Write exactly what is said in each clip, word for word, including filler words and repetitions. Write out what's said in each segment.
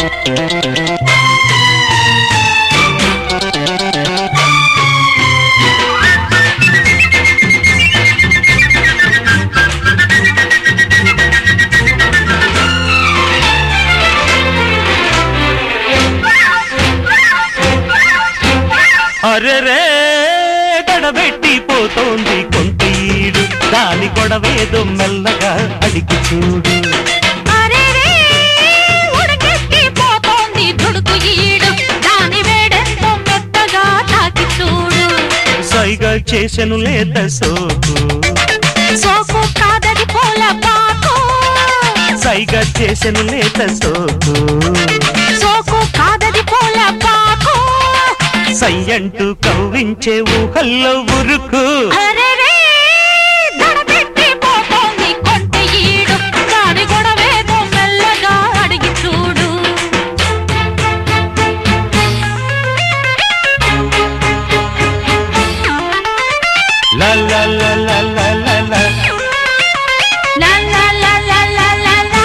అరెరే గడబెట్టిపోతోంది కొంటీడు దాని గొడవేదో మెల్లగా అడిగి చూడు. అరెరే ఉడకెక్కిపోతోంది దుడుకు ఈడు దాని వేడెంతో మెత్తగా తాకి చూడు. సైగా చేసెను లేత సోకు సోకు కాదది పూల పాకు. సైగా చేసెను లేత సోకు సోకు కాదది పూల పాకు. సయ్యంటూ కవ్వించే ఊహల్లో ఉరుకు. అరెరే దడబెట్టిపోతోంది కొంటి ఈడు దాని గొడవేదో మెల్లగా అడిగి చూడు. లా లా లా లా లా లా లా లా లా లా లా లా లా లా.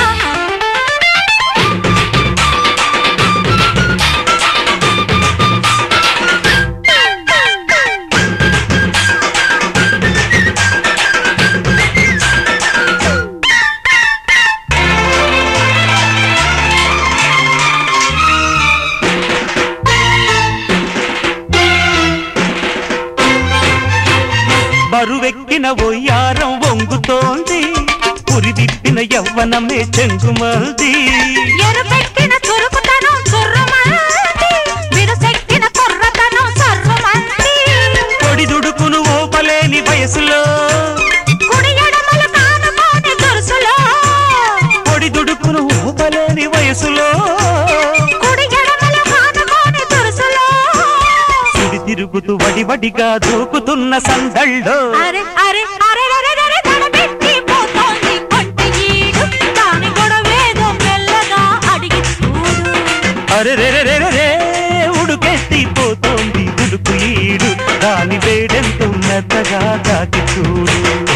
బరువెక్కిన ఒయ్యారం వంగుతోంది పురిదిప్పిన యవ్వనమే చెంగుమల్ది. ఎరుపెక్కిన చురుకుతనం చుర్రుమంది విరుసెక్కిన కుర్రతనం సర్రుమంది. పొడిదుడుకును ఓపలేని వయసులో కుడి ఎడమలు కానుకోని దురుసులో. పొడిదుడుకును ఓపలేని వయసులో కుడి ఎడమలు కానుకోని దురుసులో. సుడి తిరుగుతూ వడివడిగా దూకుతున్న సందళ్ళో. అరె అరె అరె అరె అరె దడబెట్టిపోతోంది కొంటి ఈడు దాని గొడవేదో మెల్లగా అడిగి చూడు. అరెరెరెరెరే ఉడుకెత్తిపోతోంది ఉడుకు ఈడు దాని వేడెంతో మెత్తగా తాకి చూడు.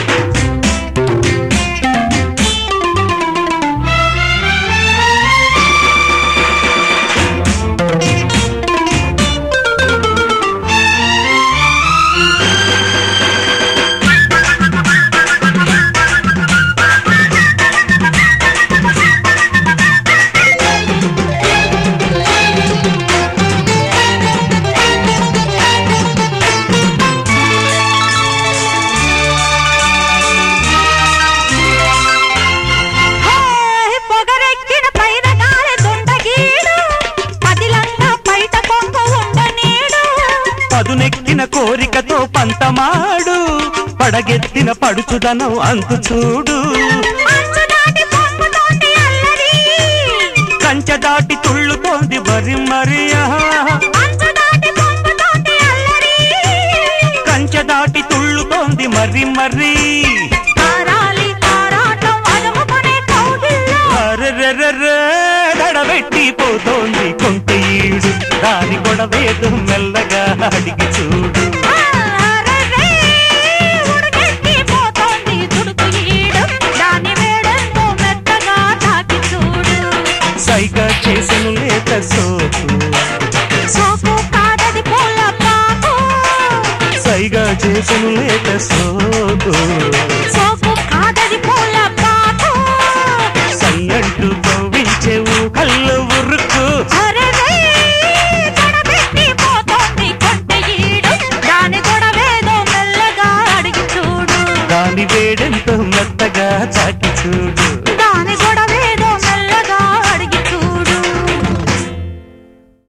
పొగరెక్కిన పైన గాలి దుండగీడు పదిలంగా బయట కొంగు ఉండనీడు. పదునెక్కిన కోరికతో పంతమాడు పడగెత్తిన పడుచుదనం అంతు చూడు. అంచు దాటి పొంగుతోంది అల్లరి. కంచె దాటి తుళ్ళుతోంది మరి మరియా. అంచు దాటి పొంగుతోంది అల్లరి. కంచె దాటి తుళ్ళుతోంది మరి మరి. తారాలి తారాటం అదుముకునే కౌగిల్లో. అరెరెరెరే దడబెట్టిపోతోంది కొంటి ఈడు దాని గొడవేదో మెల్లగా అడిగి చూడు. అరెరే ఉడకెక్కిపోతోంది దుడుకు ఈడు దాని వేడెంతో మెత్తగా తాకి చూడు. సైగా చేసెను లేత సోకు సోకు కాదది పూల పాకు. సైగా చేసెను లేత సోకు సోకు కాదది పూల పాకు. సయ్యంటూ కవ్వించే ఊహల్లో ఉరుకు. అరెరే దడబెట్టిపోతోంది కొంటి ఈడు దాని గొడవేదో మెల్లగా అడిగి చూడు. దాని వేడెంతో మెత్తగా తాకి చూడు.